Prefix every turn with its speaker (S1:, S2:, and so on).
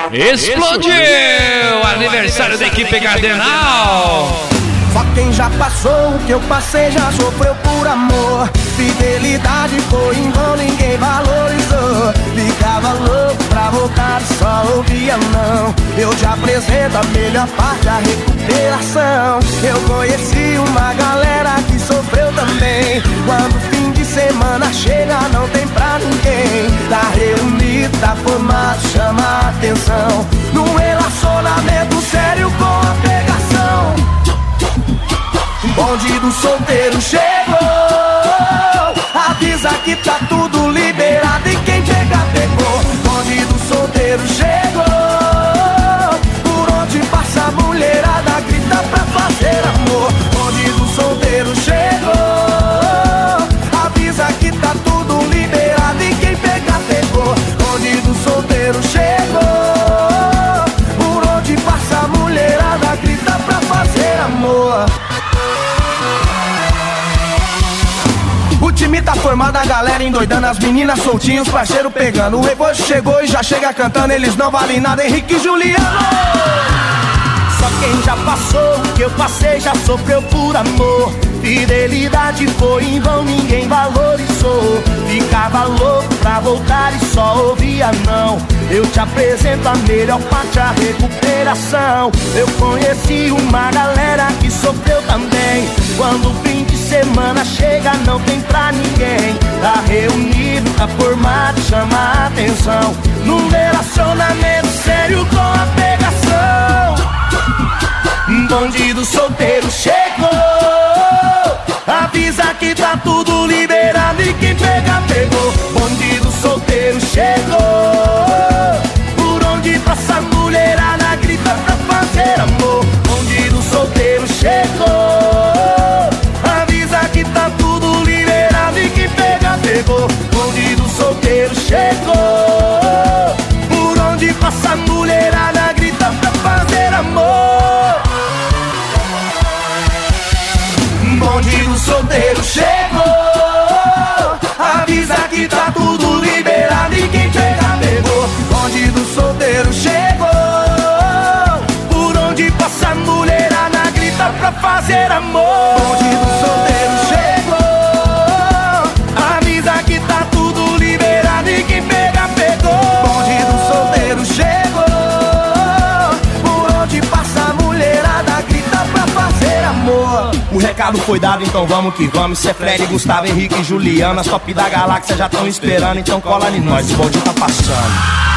S1: Explodiu! Aniversário da equipe Cardenal.
S2: Só quem já passou o que eu passei já sofreu por amor. Fidelidade foi em vão, ninguém valorizou. Ficava louco pra voltar, só ouvia não. Eu te apresento a melhor parte, a recuperação. Eu conheci uma galera que sofreu também. Quando o fim de semana chega, não tem pra ninguém. Tá reunido, tá formado, chama a atenção. Num relacionamento sério com a pegação. Bonde do solteiro chegou. Avisa que tá tudo liberado e quem chega pegou. Bonde do solteiro chegou. Por onde passa a mulherada grita pra fazer amor. Bonde do solteiro chegou. Avisa que tá tudo liberado e quem pega pegou. Bonde do solteiro chegou. Por onde passa a mulherada grita pra fazer amor. O time tá formado, a galera endoidando, as meninas soltinhos, parceiro pegando. O Revojo chegou e já chega cantando, eles não valem nada, Henrique e Juliano. Só quem já passou o que eu passei já sofreu por amor. Fidelidade foi em vão, ninguém valorizou. Ficava louco pra voltar e só ouvia não. Eu te apresento a melhor parte, a recuperação. Eu conheci uma galera que sofreu também. Quando o fim de semana chega, não tem pra ninguém. Tá reunido, tá formado, chama a atenção. Num relacionamento sério com a pegação. Bandido solteiro chegou. Avisa que tá tudo liberado e quem pega pegou. Bandido solteiro chegou. Por onde passa a mulherada grita pra fazer amor. Bandido solteiro chegou. Avisa que tá tudo liberado e quem pega pegou. Bandido solteiro chegou. Por onde passa a mulherada grita pra fazer amor. Bonde do solteiro chegou. Avisa que tá tudo liberado e quem pega pegou. Bonde do solteiro chegou. Por onde passa a mulherada grita pra fazer amor. Bonde do solteiro chegou. Avisa que tá tudo liberado e quem pega pegou. Bonde do solteiro chegou. Por onde passa a mulherada grita pra fazer amor. O recado foi dado, então vamos que vamos. Cê é Fred, Gustavo, Henrique e Juliana. As top da galáxia já tão esperando, então cola em nós, o bonde tá passando.